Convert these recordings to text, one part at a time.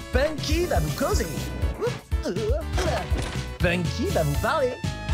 Punky va vous causer. Punky va vous parler.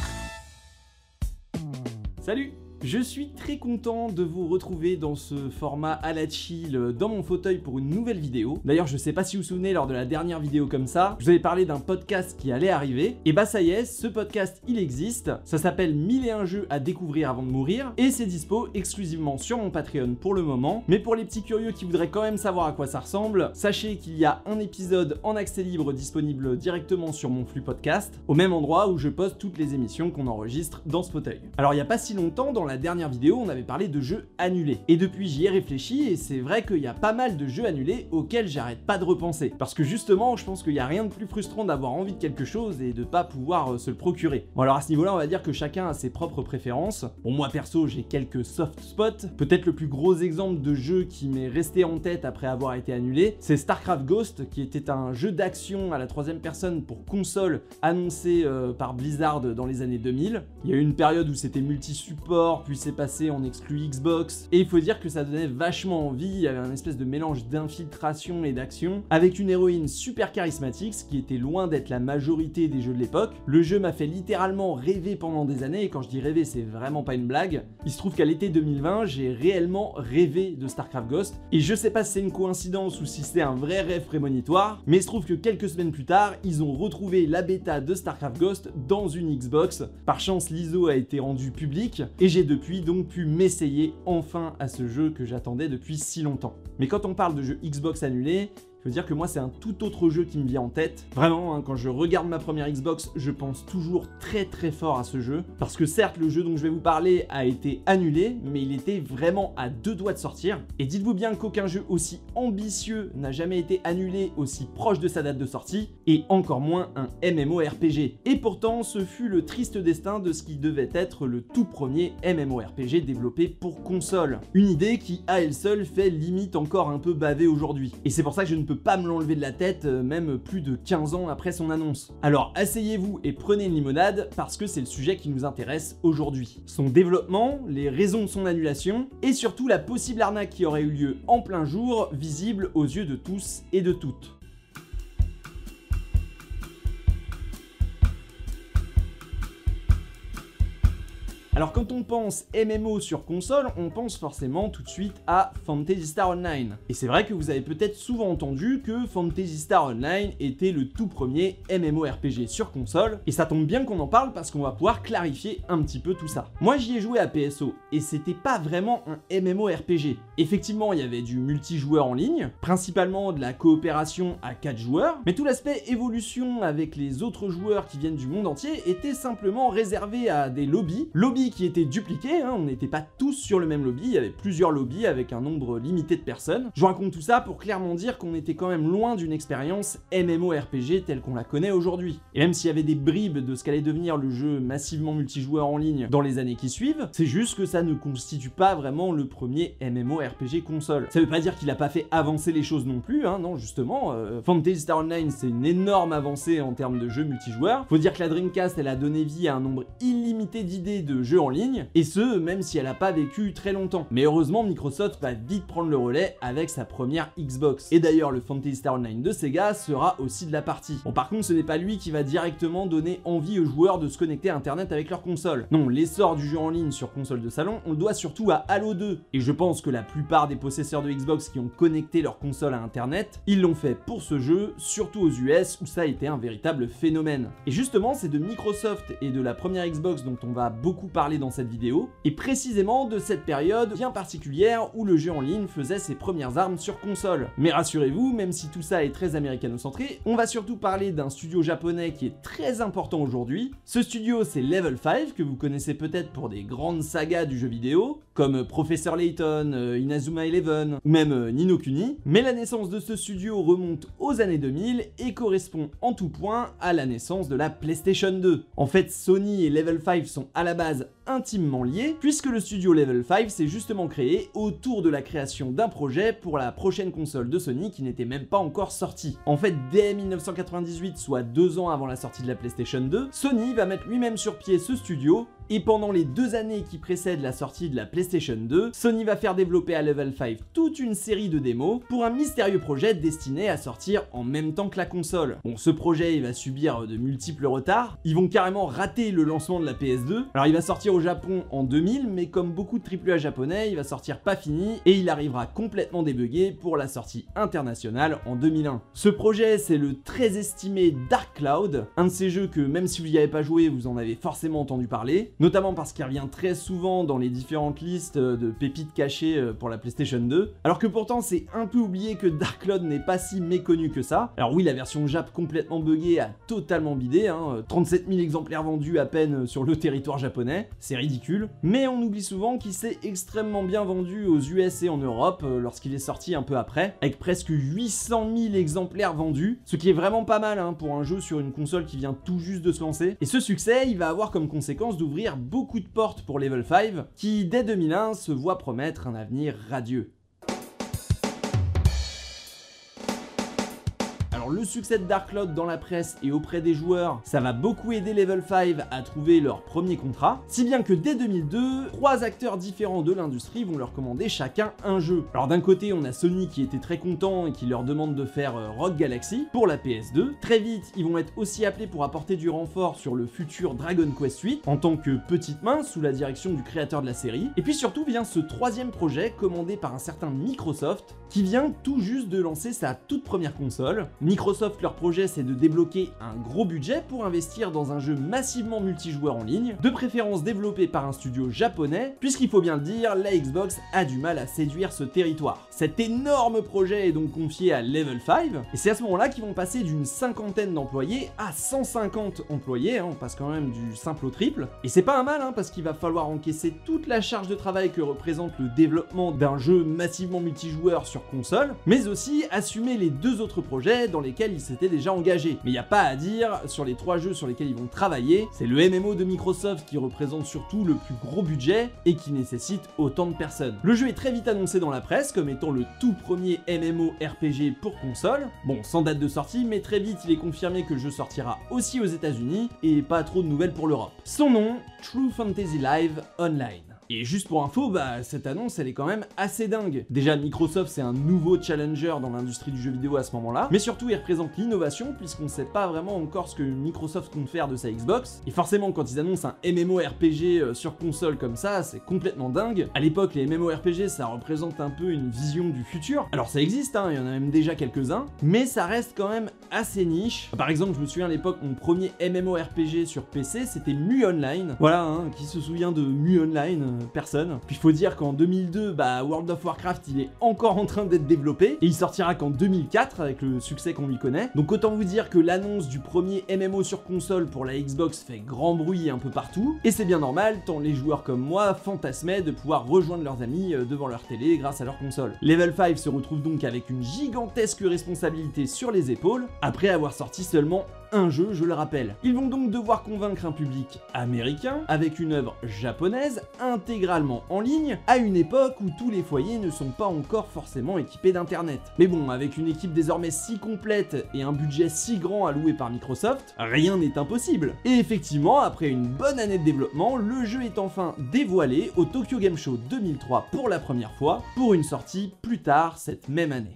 Salut! Je suis très content de vous retrouver dans ce format à la chill dans mon fauteuil pour une nouvelle vidéo. D'ailleurs, je sais pas si vous vous souvenez, lors de la dernière vidéo comme ça, je vous avais parlé d'un podcast qui allait arriver. Et bah ça y est, ce podcast il existe. Ça s'appelle 1001 jeux à découvrir avant de mourir. Et c'est dispo exclusivement sur mon Patreon pour le moment. Mais pour les petits curieux qui voudraient quand même savoir à quoi ça ressemble, sachez qu'il y a un épisode en accès libre disponible directement sur mon flux podcast, au même endroit où je poste toutes les émissions qu'on enregistre dans ce fauteuil. Alors il y a pas si longtemps, dans la dernière vidéo, on avait parlé de jeux annulés. Et depuis, j'y ai réfléchi et c'est vrai qu'il y a pas mal de jeux annulés auxquels j'arrête pas de repenser. Parce que justement, je pense qu'il y a rien de plus frustrant d'avoir envie de quelque chose et de pas pouvoir se le procurer. Bon alors à ce niveau-là, on va dire que chacun a ses propres préférences. Bon moi perso, j'ai quelques soft spots. Peut-être le plus gros exemple de jeu qui m'est resté en tête après avoir été annulé, c'est StarCraft Ghost, qui était un jeu d'action à la troisième personne pour console annoncé par Blizzard dans les années 2000. Il y a eu une période où c'était multi-support, puis c'est passé en exclu Xbox, et il faut dire que ça donnait vachement envie. Il y avait un espèce de mélange d'infiltration et d'action, avec une héroïne super charismatique, ce qui était loin d'être la majorité des jeux de l'époque. Le jeu m'a fait littéralement rêver pendant des années, et quand je dis rêver, c'est vraiment pas une blague. Il se trouve qu'à l'été 2020, j'ai réellement rêvé de StarCraft Ghost, et je sais pas si c'est une coïncidence ou si c'est un vrai rêve prémonitoire, mais il se trouve que quelques semaines plus tard, ils ont retrouvé la bêta de StarCraft Ghost dans une Xbox. Par chance, l'ISO a été rendu public, et j'ai depuis donc pu m'essayer enfin à ce jeu que j'attendais depuis si longtemps. Mais quand on parle de jeux Xbox annulés, je veux dire que moi c'est un tout autre jeu qui me vient en tête. Vraiment, hein, quand je regarde ma première Xbox, je pense toujours très fort à ce jeu. Parce que certes, le jeu dont je vais vous parler a été annulé, mais il était vraiment à 2 doigts de sortir. Et dites-vous bien qu'aucun jeu aussi ambitieux n'a jamais été annulé aussi proche de sa date de sortie, et encore moins un MMORPG. Et pourtant, ce fut le triste destin de ce qui devait être le tout premier MMORPG développé pour console. Une idée qui, à elle seule, fait limite encore un peu baver aujourd'hui. Et c'est pour ça que je ne peux pas me l'enlever de la tête, même plus de 15 ans après son annonce. Alors asseyez-vous et prenez une limonade, parce que c'est le sujet qui nous intéresse aujourd'hui. Son développement, les raisons de son annulation, et surtout la possible arnaque qui aurait eu lieu en plein jour, visible aux yeux de tous et de toutes. Alors quand on pense MMO sur console, on pense forcément tout de suite à Phantasy Star Online. Et c'est vrai que vous avez peut-être souvent entendu que Phantasy Star Online était le tout premier MMORPG sur console, et ça tombe bien qu'on en parle parce qu'on va pouvoir clarifier un petit peu tout ça. Moi j'y ai joué à PSO, et c'était pas vraiment un MMORPG. Effectivement, il y avait du multijoueur en ligne, principalement de la coopération à 4 joueurs, mais tout l'aspect évolution avec les autres joueurs qui viennent du monde entier était simplement réservé à des lobbies qui étaient dupliqués, hein, on n'était pas tous sur le même lobby, il y avait plusieurs lobbies avec un nombre limité de personnes. Je raconte tout ça pour clairement dire qu'on était quand même loin d'une expérience MMORPG telle qu'on la connaît aujourd'hui. Et même s'il y avait des bribes de ce qu'allait devenir le jeu massivement multijoueur en ligne dans les années qui suivent, c'est juste que ça ne constitue pas vraiment le premier MMORPG console. Ça veut pas dire qu'il a pas fait avancer les choses non plus, hein, non justement, Phantasy Star Online c'est une énorme avancée en termes de jeux multijoueurs. Faut dire que la Dreamcast elle a donné vie à un nombre illimité d'idées de jeux en ligne, et ce, même si elle a pas vécu très longtemps. Mais heureusement, Microsoft va vite prendre le relais avec sa première Xbox. Et d'ailleurs, le Phantasy Star Online de Sega sera aussi de la partie. Bon, par contre, ce n'est pas lui qui va directement donner envie aux joueurs de se connecter à Internet avec leur console. Non, l'essor du jeu en ligne sur console de salon, on le doit surtout à Halo 2. Et je pense que la plupart des possesseurs de Xbox qui ont connecté leur console à Internet, ils l'ont fait pour ce jeu, surtout aux US, où ça a été un véritable phénomène. Et justement, c'est de Microsoft et de la première Xbox dont on va beaucoup parler dans cette vidéo, et précisément de cette période bien particulière où le jeu en ligne faisait ses premières armes sur console. Mais rassurez-vous, même si tout ça est très américano-centré, on va surtout parler d'un studio japonais qui est très important aujourd'hui. Ce studio, c'est Level 5, que vous connaissez peut-être pour des grandes sagas du jeu vidéo, comme Professor Layton, Inazuma Eleven, ou même Ni no Kuni. Mais la naissance de ce studio remonte aux années 2000 et correspond en tout point à la naissance de la PlayStation 2. En fait, Sony et Level 5 sont à la base intimement liés, puisque le studio Level 5 s'est justement créé autour de la création d'un projet pour la prochaine console de Sony qui n'était même pas encore sortie. En fait, dès 1998, soit 2 ans avant la sortie de la PlayStation 2, Sony va mettre lui-même sur pied ce studio, et pendant les 2 années qui précèdent la sortie de la PlayStation 2, Sony va faire développer à Level 5 toute une série de démos pour un mystérieux projet destiné à sortir en même temps que la console. Bon, ce projet il va subir de multiples retards, ils vont carrément rater le lancement de la PS2. Alors il va sortir au Japon en 2000, mais comme beaucoup de AAA japonais, il va sortir pas fini et il arrivera complètement débugué pour la sortie internationale en 2001. Ce projet, c'est le très estimé Dark Cloud, un de ces jeux que même si vous n'y avez pas joué, vous en avez forcément entendu parler, notamment parce qu'il revient très souvent dans les différentes listes de pépites cachées pour la PlayStation 2, alors que pourtant c'est un peu oublié que Dark Cloud n'est pas si méconnu que ça. Alors oui, la version Jap complètement buggée a totalement bidé, 37 000 exemplaires vendus à peine sur le territoire japonais, c'est ridicule, mais on oublie souvent qu'il s'est extrêmement bien vendu aux US et en Europe lorsqu'il est sorti un peu après, avec presque 800 000 exemplaires vendus, ce qui est vraiment pas mal pour un jeu sur une console qui vient tout juste de se lancer. Et ce succès, il va avoir comme conséquence d'ouvrir beaucoup de portes pour Level 5, qui dès 2001 se voit promettre un avenir radieux. Alors le succès de Dark Cloud dans la presse et auprès des joueurs, ça va beaucoup aider Level 5 à trouver leur premier contrat, si bien que dès 2002, 3 acteurs différents de l'industrie vont leur commander chacun un jeu. Alors d'un côté, on a Sony qui était très content et qui leur demande de faire Rogue Galaxy pour la PS2. Très vite, ils vont être aussi appelés pour apporter du renfort sur le futur Dragon Quest 8 en tant que petite main sous la direction du créateur de la série. Et puis surtout vient ce 3e projet commandé par un certain Microsoft qui vient tout juste de lancer sa toute première console. Microsoft, leur projet, c'est de débloquer un gros budget pour investir dans un jeu massivement multijoueur en ligne, de préférence développé par un studio japonais, puisqu'il faut bien le dire, la Xbox a du mal à séduire ce territoire. Cet énorme projet est donc confié à Level 5, et c'est à ce moment-là qu'ils vont passer d'une 50aine d'employés à 150 employés, on passe quand même du simple au triple, et c'est pas un mal, parce qu'il va falloir encaisser toute la charge de travail que représente le développement d'un jeu massivement multijoueur sur console, mais aussi assumer les 2 autres projets dans lesquels ils s'étaient déjà engagés. Mais il n'y a pas à dire, sur les 3 jeux sur lesquels ils vont travailler, c'est le MMO de Microsoft qui représente surtout le plus gros budget et qui nécessite autant de personnes. Le jeu est très vite annoncé dans la presse comme étant le tout premier MMO RPG pour console, bon sans date de sortie, mais très vite il est confirmé que le jeu sortira aussi aux États-Unis et pas trop de nouvelles pour l'Europe. Son nom, True Fantasy Live Online. Et juste pour info, cette annonce elle est quand même assez dingue. Déjà Microsoft c'est un nouveau challenger dans l'industrie du jeu vidéo à ce moment-là, mais surtout il représente l'innovation puisqu'on sait pas vraiment encore ce que Microsoft compte faire de sa Xbox, et forcément quand ils annoncent un MMORPG sur console comme ça, c'est complètement dingue. À l'époque les MMORPG ça représente un peu une vision du futur, alors ça existe, il y en a même déjà quelques-uns, mais ça reste quand même assez niche. Par exemple je me souviens à l'époque mon premier MMORPG sur PC c'était Mu Online, voilà, qui se souvient de Mu Online, personne. Puis il faut dire qu'en 2002, World of Warcraft il est encore en train d'être développé et il sortira qu'en 2004 avec le succès qu'on lui connaît. Donc autant vous dire que l'annonce du premier MMO sur console pour la Xbox fait grand bruit un peu partout, et c'est bien normal tant les joueurs comme moi fantasmaient de pouvoir rejoindre leurs amis devant leur télé grâce à leur console. Level 5 se retrouve donc avec une gigantesque responsabilité sur les épaules après avoir sorti seulement un jeu, je le rappelle. Ils vont donc devoir convaincre un public américain avec une œuvre japonaise intégralement en ligne à une époque où tous les foyers ne sont pas encore forcément équipés d'internet. Mais bon, avec une équipe désormais si complète et un budget si grand alloué par Microsoft, rien n'est impossible. Et effectivement, après une bonne année de développement, le jeu est enfin dévoilé au Tokyo Game Show 2003 pour la première fois, pour une sortie plus tard cette même année.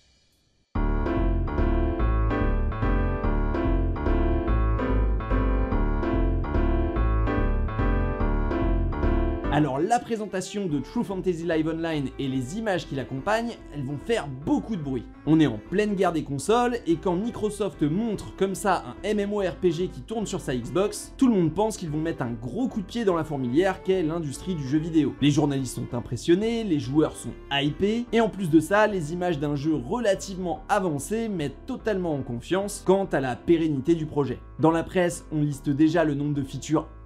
Alors la présentation de True Fantasy Live Online et les images qui l'accompagnent, elles vont faire beaucoup de bruit. On est en pleine guerre des consoles et quand Microsoft montre comme ça un MMORPG qui tourne sur sa Xbox, tout le monde pense qu'ils vont mettre un gros coup de pied dans la fourmilière qu'est l'industrie du jeu vidéo. Les journalistes sont impressionnés, les joueurs sont hypés, et en plus de ça, les images d'un jeu relativement avancé mettent totalement en confiance quant à la pérennité du projet. Dans la presse, on liste déjà le nombre de features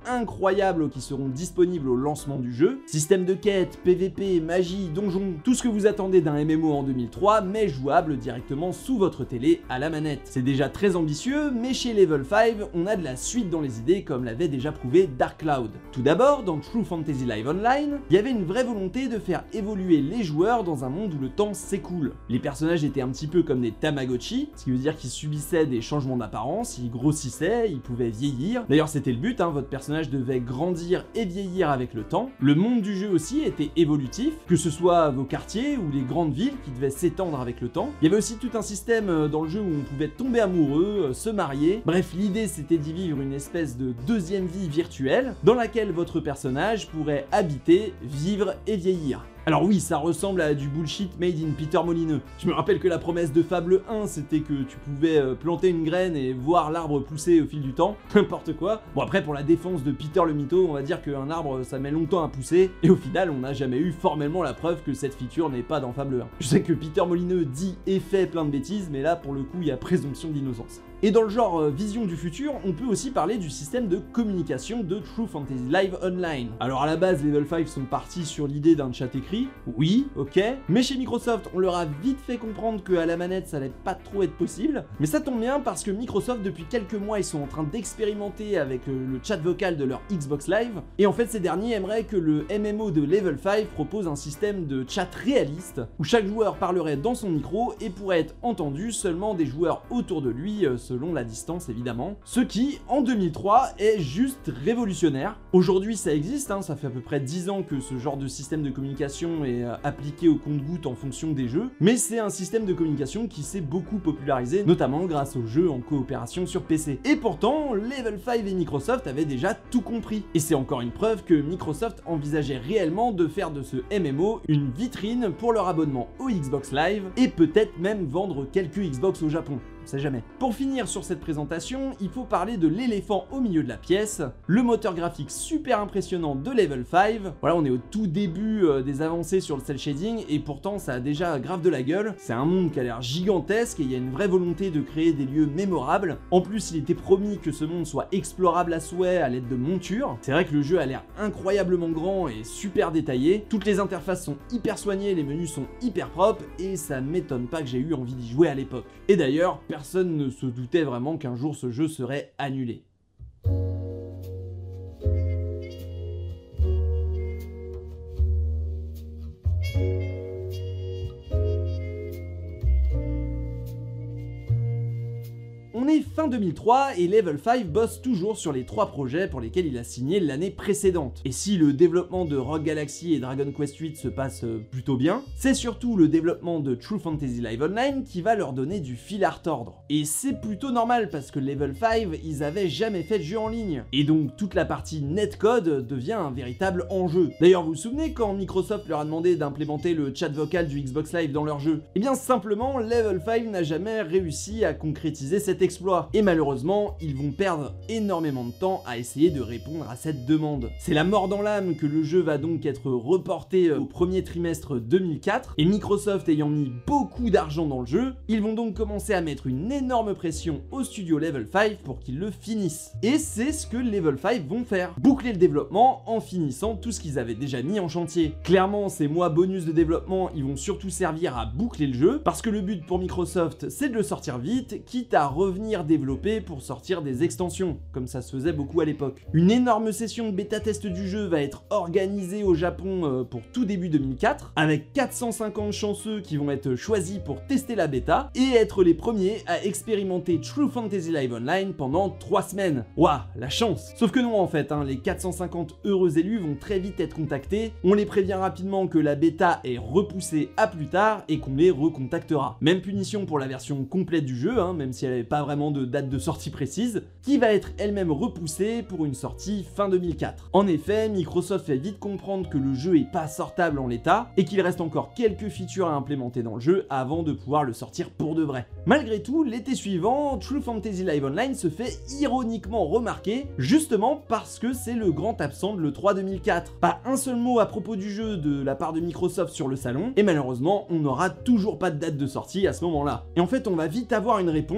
incroyables qui seront disponibles au lancement du jeu, système de quête, PVP, magie, donjon, tout ce que vous attendez d'un MMO en 2003, mais jouable directement sous votre télé à la manette. C'est déjà très ambitieux, mais chez Level 5, on a de la suite dans les idées comme l'avait déjà prouvé Dark Cloud. Tout d'abord, dans True Fantasy Live Online, il y avait une vraie volonté de faire évoluer les joueurs dans un monde où le temps s'écoule. Les personnages étaient un petit peu comme des Tamagotchi, ce qui veut dire qu'ils subissaient des changements d'apparence, ils grossissaient, ils pouvaient vieillir. D'ailleurs c'était le but, votre personnage devait grandir et vieillir avec le temps. Le monde du jeu aussi était évolutif, que ce soit vos quartiers ou les grandes villes qui devaient s'étendre avec le temps. Il y avait aussi tout un système dans le jeu où on pouvait tomber amoureux, se marier. Bref, l'idée c'était d'y vivre une espèce de deuxième vie virtuelle dans laquelle votre personnage pourrait habiter, vivre et vieillir. Alors oui, ça ressemble à du bullshit made in Peter Molineux. Je me rappelle que la promesse de Fable 1, c'était que tu pouvais planter une graine et voir l'arbre pousser au fil du temps, n'importe quoi. Bon après, pour la défense de Peter le mytho, on va dire qu'un arbre, ça met longtemps à pousser, et au final, on n'a jamais eu formellement la preuve que cette feature n'est pas dans Fable 1. Je sais que Peter Molineux dit et fait plein de bêtises, mais là, pour le coup, il y a présomption d'innocence. Et dans le genre vision du futur, on peut aussi parler du système de communication de True Fantasy Live Online. Alors à la base, Level 5 sont partis sur l'idée d'un chat écrit, oui, ok, mais chez Microsoft, on leur a vite fait comprendre qu'à la manette, ça allait pas trop être possible, mais ça tombe bien parce que Microsoft, depuis quelques mois, ils sont en train d'expérimenter avec le chat vocal de leur Xbox Live, et en fait, ces derniers aimeraient que le MMO de Level 5 propose un système de chat réaliste, où chaque joueur parlerait dans son micro et pourrait être entendu seulement des joueurs autour de lui, selon la distance évidemment, ce qui en 2003 est juste révolutionnaire. Aujourd'hui ça existe, ça fait à peu près 10 ans que ce genre de système de communication est appliqué au compte-gouttes en fonction des jeux, mais c'est un système de communication qui s'est beaucoup popularisé, notamment grâce aux jeux en coopération sur PC. Et pourtant, Level 5 et Microsoft avaient déjà tout compris. Et c'est encore une preuve que Microsoft envisageait réellement de faire de ce MMO une vitrine pour leur abonnement au Xbox Live, et peut-être même vendre quelques Xbox au Japon. On sait jamais. Pour finir sur cette présentation, il faut parler de l'éléphant au milieu de la pièce, le moteur graphique super impressionnant de Level 5. Voilà, on est au tout début des avancées sur le cel shading et pourtant ça a déjà grave de la gueule. C'est un monde qui a l'air gigantesque et il y a une vraie volonté de créer des lieux mémorables. En plus, il était promis que ce monde soit explorable à souhait à l'aide de montures. C'est vrai que le jeu a l'air incroyablement grand et super détaillé. Toutes les interfaces sont hyper soignées, les menus sont hyper propres et ça m'étonne pas que j'ai eu envie d'y jouer à l'époque. Et d'ailleurs, personne ne se doutait vraiment qu'un jour ce jeu serait annulé. On est fin 2003 et Level 5 bosse toujours sur les 3 projets pour lesquels il a signé l'année précédente. Et si le développement de Rogue Galaxy et Dragon Quest VIII se passe plutôt bien, c'est surtout le développement de True Fantasy Live Online qui va leur donner du fil à retordre. Et c'est plutôt normal parce que Level 5, ils avaient jamais fait de jeu en ligne. Et donc toute la partie netcode devient un véritable enjeu. D'ailleurs, vous vous souvenez quand Microsoft leur a demandé d'implémenter le chat vocal du Xbox Live dans leur jeu? Eh bien simplement, Level 5 n'a jamais réussi à concrétiser cet exploit. Et malheureusement, ils vont perdre énormément de temps à essayer de répondre à cette demande. C'est la mort dans l'âme que le jeu va donc être reporté au premier trimestre 2004, et Microsoft ayant mis beaucoup d'argent dans le jeu, ils vont donc commencer à mettre une énorme pression au studio Level 5 pour qu'ils le finissent. Et c'est ce que Level 5 vont faire. Boucler le développement en finissant tout ce qu'ils avaient déjà mis en chantier. Clairement, ces mois bonus de développement, ils vont surtout servir à boucler le jeu, parce que le but pour Microsoft, c'est de le sortir vite, quitte à revenir développer pour sortir des extensions, comme ça se faisait beaucoup à l'époque. Une énorme session de bêta-test du jeu va être organisée au Japon pour tout début 2004, avec 450 chanceux qui vont être choisis pour tester la bêta, et être les premiers à expérimenter True Fantasy Live Online pendant 3 semaines. Waouh, la chance! Sauf que non en fait, les 450 heureux élus vont très vite être contactés, on les prévient rapidement que la bêta est repoussée à plus tard, et qu'on les recontactera. Même punition pour la version complète du jeu, même si elle n'avait pas vraiment de date de sortie précise, qui va être elle-même repoussée pour une sortie fin 2004. En effet, Microsoft fait vite comprendre que le jeu est pas sortable en l'état, et qu'il reste encore quelques features à implémenter dans le jeu avant de pouvoir le sortir pour de vrai. Malgré tout, l'été suivant, True Fantasy Live Online se fait ironiquement remarquer, justement parce que c'est le grand absent de l'E3 2004. Pas un seul mot à propos du jeu de la part de Microsoft sur le salon, et malheureusement, on n'aura toujours pas de date de sortie à ce moment-là. Et en fait, on va vite avoir une réponse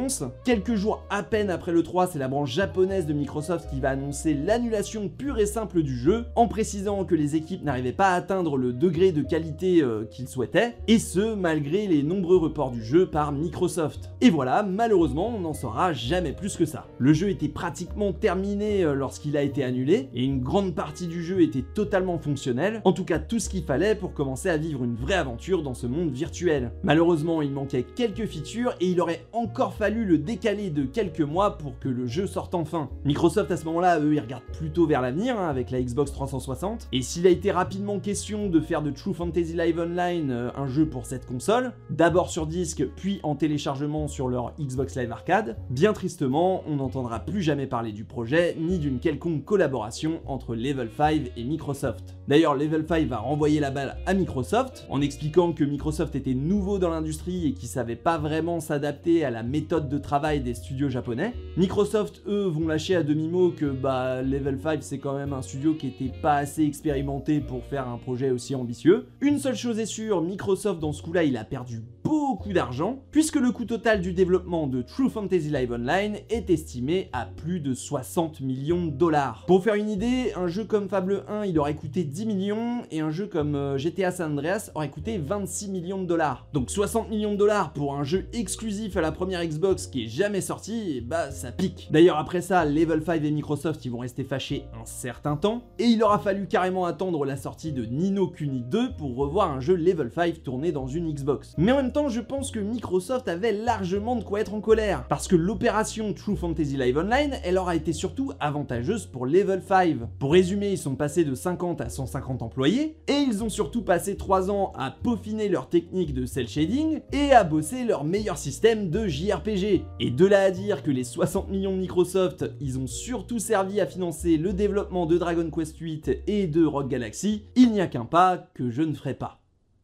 Quelques jours à peine après le 3, c'est la branche japonaise de Microsoft qui va annoncer l'annulation pure et simple du jeu, en précisant que les équipes n'arrivaient pas à atteindre le degré de qualité qu'ils souhaitaient, et ce malgré les nombreux reports du jeu par Microsoft. Et voilà, malheureusement, on n'en saura jamais plus que ça. Le jeu était pratiquement terminé lorsqu'il a été annulé, et une grande partie du jeu était totalement fonctionnelle, en tout cas tout ce qu'il fallait pour commencer à vivre une vraie aventure dans ce monde virtuel. Malheureusement, il manquait quelques features et il aurait encore fallu le décaler de quelques mois pour que le jeu sorte enfin. Microsoft à ce moment-là, eux, ils regardent plutôt vers l'avenir avec la Xbox 360, et s'il a été rapidement question de faire de True Fantasy Live Online un jeu pour cette console, d'abord sur disque puis en téléchargement sur leur Xbox Live Arcade, bien tristement, on n'entendra plus jamais parler du projet ni d'une quelconque collaboration entre Level 5 et Microsoft. D'ailleurs, Level 5 va renvoyer la balle à Microsoft en expliquant que Microsoft était nouveau dans l'industrie et qu'il savait pas vraiment s'adapter à la méthode de travail des studios japonais. Microsoft, eux, vont lâcher à demi-mot que Level 5 c'est quand même un studio qui était pas assez expérimenté pour faire un projet aussi ambitieux. Une seule chose est sûre, Microsoft dans ce coup-là, il a perdu beaucoup d'argent, puisque le coût total du développement de True Fantasy Live Online est estimé à plus de 60 millions de dollars. Pour vous faire une idée, un jeu comme Fable 1, il aurait coûté 10 millions, et un jeu comme GTA San Andreas aurait coûté 26 millions de dollars. Donc 60 millions de dollars pour un jeu exclusif à la première Xbox qui est jamais sorti, ça pique. D'ailleurs après ça, Level 5 et Microsoft ils vont rester fâchés un certain temps, et il aura fallu carrément attendre la sortie de Ni no Kuni 2 pour revoir un jeu Level 5 tourné dans une Xbox. Mais en même temps, je pense que Microsoft avait largement de quoi être en colère, parce que l'opération True Fantasy Live Online, elle aura été surtout avantageuse pour Level 5. Pour résumer, ils sont passés de 50 à 150 employés, et ils ont surtout passé 3 ans à peaufiner leur technique de cel shading, et à bosser leur meilleur système de JRPG. Et de là à dire que les 60 millions de Microsoft, ils ont surtout servi à financer le développement de Dragon Quest 8 et de Rogue Galaxy, il n'y a qu'un pas que je ne ferai pas.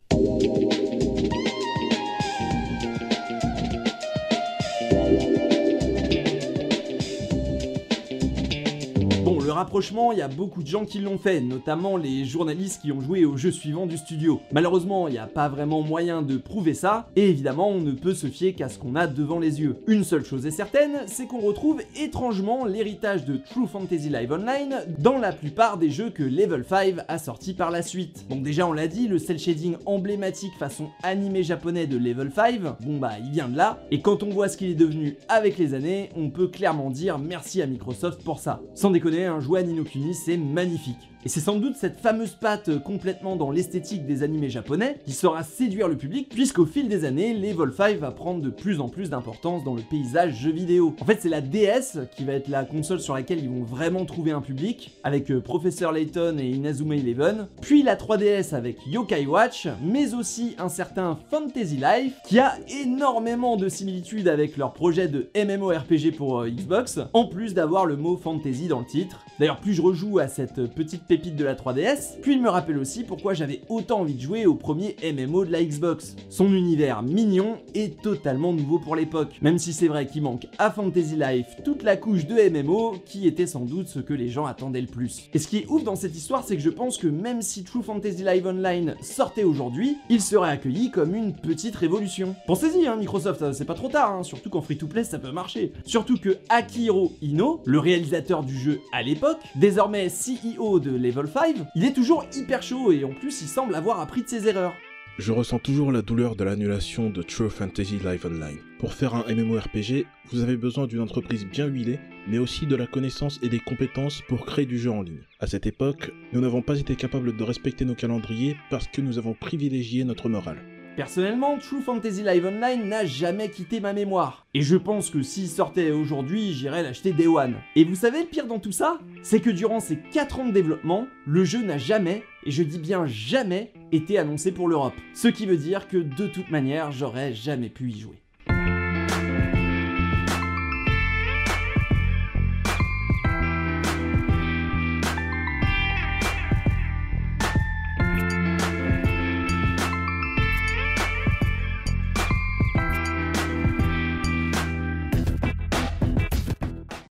Le rapprochement, il y a beaucoup de gens qui l'ont fait, notamment les journalistes qui ont joué au jeu suivant du studio. Malheureusement, il n'y a pas vraiment moyen de prouver ça, et évidemment, on ne peut se fier qu'à ce qu'on a devant les yeux. Une seule chose est certaine, c'est qu'on retrouve étrangement l'héritage de True Fantasy Live Online dans la plupart des jeux que Level 5 a sortis par la suite. Donc déjà, on l'a dit, le cel shading emblématique façon animé japonais de Level 5, il vient de là, et quand on voit ce qu'il est devenu avec les années, on peut clairement dire merci à Microsoft pour ça. Sans déconner, jouer à Ni no Kuni, c'est magnifique. Et c'est sans doute cette fameuse patte complètement dans l'esthétique des animés japonais qui saura séduire le public, puisqu'au fil des années, Level 5 va prendre de plus en plus d'importance dans le paysage jeu vidéo. En fait, c'est la DS qui va être la console sur laquelle ils vont vraiment trouver un public, avec Professor Layton et Inazuma Eleven, puis la 3DS avec Yokai Watch, mais aussi un certain Fantasy Life, qui a énormément de similitudes avec leur projet de MMORPG pour Xbox, en plus d'avoir le mot fantasy dans le titre. D'ailleurs, plus je rejoue à cette petite pépite de la 3DS, puis il me rappelle aussi pourquoi j'avais autant envie de jouer au premier MMO de la Xbox. Son univers mignon est totalement nouveau pour l'époque, même si c'est vrai qu'il manque à Fantasy Life toute la couche de MMO qui était sans doute ce que les gens attendaient le plus. Et ce qui est ouf dans cette histoire, c'est que je pense que même si True Fantasy Live Online sortait aujourd'hui, il serait accueilli comme une petite révolution. Pensez-y, Microsoft, c'est pas trop tard, surtout qu'en free-to-play ça peut marcher. Surtout que Akihiro Ino, le réalisateur du jeu à l'époque, désormais CEO de Level 5, il est toujours hyper chaud et en plus il semble avoir appris de ses erreurs. Je ressens toujours la douleur de l'annulation de True Fantasy Live Online. Pour faire un MMORPG, vous avez besoin d'une entreprise bien huilée, mais aussi de la connaissance et des compétences pour créer du jeu en ligne. À cette époque, nous n'avons pas été capables de respecter nos calendriers parce que nous avons privilégié notre morale. Personnellement, True Fantasy Live Online n'a jamais quitté ma mémoire. Et je pense que s'il sortait aujourd'hui, j'irais l'acheter Day One. Et vous savez le pire dans tout ça? C'est que durant ces 4 ans de développement, le jeu n'a jamais, et je dis bien jamais, été annoncé pour l'Europe. Ce qui veut dire que de toute manière, j'aurais jamais pu y jouer.